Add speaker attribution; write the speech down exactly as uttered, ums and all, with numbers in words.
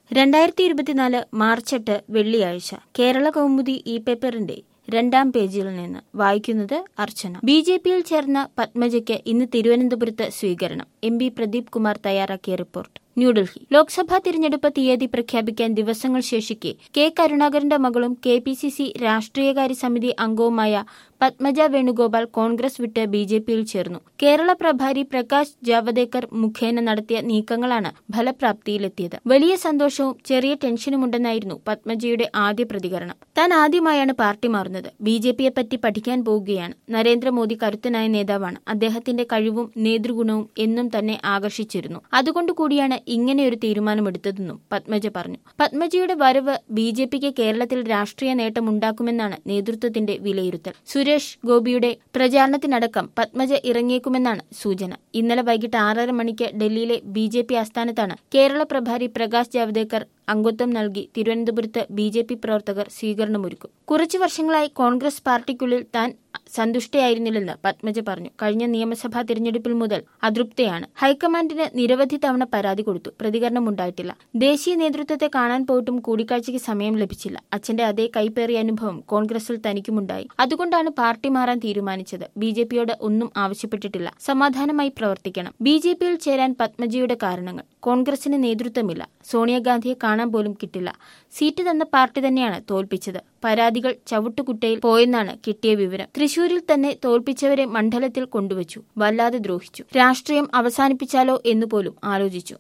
Speaker 1: രണ്ടായിരത്തി ഇരുപത്തിനാല് മാർച്ച് എട്ട് വെള്ളിയാഴ്ച കേരള കൗമുദി ഇ പേപ്പറിന്റെ രണ്ടാം പേജിൽ നിന്ന് വായിക്കുന്നത് അർച്ചന. ബി ജെ പിയിൽ ചേർന്ന പത്മജയ്ക്ക് ഇന്ന് തിരുവനന്തപുരത്ത് സ്വീകരണം. എം പി പ്രദീപ് കുമാർ തയ്യാറാക്കിയ റിപ്പോർട്ട്. ന്യൂഡൽഹി. ലോക്സഭാ തിരഞ്ഞെടുപ്പ് തീയതി പ്രഖ്യാപിക്കാൻ ദിവസങ്ങൾ ശേഷിക്കെ കെ കരുണാകരന്റെ മകളും കെ പി സി സി രാഷ്ട്രീയകാര്യ സമിതി അംഗവുമായ പത്മജ വേണുഗോപാൽ കോൺഗ്രസ് വിട്ട് ബി ജെ പിയിൽ ചേർന്നു. കേരള പ്രഭാരി പ്രകാശ് ജാവദേക്കർ മുഖേന നടത്തിയ നീക്കങ്ങളാണ് ഫലപ്രാപ്തിയിലെത്തിയത്. വലിയ സന്തോഷവും ചെറിയ ടെൻഷനുമുണ്ടെന്നായിരുന്നു പത്മജയുടെ ആദ്യ പ്രതികരണം. താൻ ആദ്യമായാണ് പാർട്ടി മാറുന്നത്. ബി ജെ പിയെ പറ്റി പഠിക്കാൻ പോവുകയാണ്. നരേന്ദ്രമോദി കരുത്തനായ നേതാവാണ്. അദ്ദേഹത്തിന്റെ കഴിവും നേതൃഗുണവും എന്നും തന്നെ ആകർഷിച്ചിരുന്നു. അതുകൊണ്ടുകൂടിയാണ് ഇങ്ങനെയൊരു തീരുമാനമെടുത്തതെന്നും പത്മജ പറഞ്ഞു. പത്മജയുടെ വരവ് ബി ജെ പിക്ക് കേരളത്തിൽ രാഷ്ട്രീയ നേട്ടമുണ്ടാക്കുമെന്നാണ് നേതൃത്വത്തിന്റെ വിലയിരുത്തൽ. സുരേഷ് ഗോപിയുടെ പ്രചാരണത്തിനടക്കം പത്മജ ഇറങ്ങിയേക്കുമെന്നാണ് സൂചന. ഇന്നലെ വൈകിട്ട് ആറര മണിക്ക് ഡൽഹിയിലെ ബി ജെ പി ആസ്ഥാനത്താണ് കേരള പ്രഭാരി പ്രകാശ് ജാവദേക്കർ അംഗത്വം നൽകി തിരുവനന്തപുരത്ത് ബി ജെ പി പ്രവർത്തകർ സ്വീകരണമൊരുക്കും. കുറച്ചു വർഷങ്ങളായി കോൺഗ്രസ് പാർട്ടിക്കുള്ളിൽ താൻ സന്തുഷ്ടയായിരുന്നില്ലെന്ന് പത്മജ പറഞ്ഞു. കഴിഞ്ഞ നിയമസഭാ തിരഞ്ഞെടുപ്പിൽ മുതൽ അതൃപ്തയാണ്. ഹൈക്കമാൻഡിന് നിരവധി തവണ പരാതി കൊടുത്തു. പ്രതികരണമുണ്ടായിട്ടില്ല. ദേശീയ നേതൃത്വത്തെ കാണാൻ പോയിട്ടും കൂടിക്കാഴ്ചയ്ക്ക് സമയം ലഭിച്ചില്ല. അച്ഛന്റെ അതേ കൈപ്പേറിയ അനുഭവം കോൺഗ്രസിൽ തനിക്കുമുണ്ടായി. അതുകൊണ്ടാണ് പാർട്ടി മാറാൻ തീരുമാനിച്ചത്. ബി ജെ പിയോട് ഒന്നും ആവശ്യപ്പെട്ടിട്ടില്ല. സമാധാനമായി പ്രവർത്തിക്കണം. ബി ജെ പിയിൽ ചേരാൻ പത്മജയുടെ കാരണങ്ങൾ. കോൺഗ്രസിന് നേതൃത്വമില്ല. സോണിയാഗാന്ധിയെ കാണാൻ പോലും കിട്ടില്ല. സീറ്റ് തന്ന പാർട്ടി തന്നെയാണ് തോൽപ്പിച്ചത്. പരാതികൾ ചവിട്ടുകുട്ടയിൽ പോയെന്നാണ് കിട്ടിയ വിവരം. തൃശൂരിൽ തന്നെ തോൽപ്പിച്ചവരെ മണ്ഡലത്തിൽ കൊണ്ടുവച്ചു. വല്ലാതെ ദ്രോഹിച്ചു. രാഷ്ട്രീയം അവസാനിപ്പിച്ചാലോ എന്നുപോലും ആലോചിച്ചു.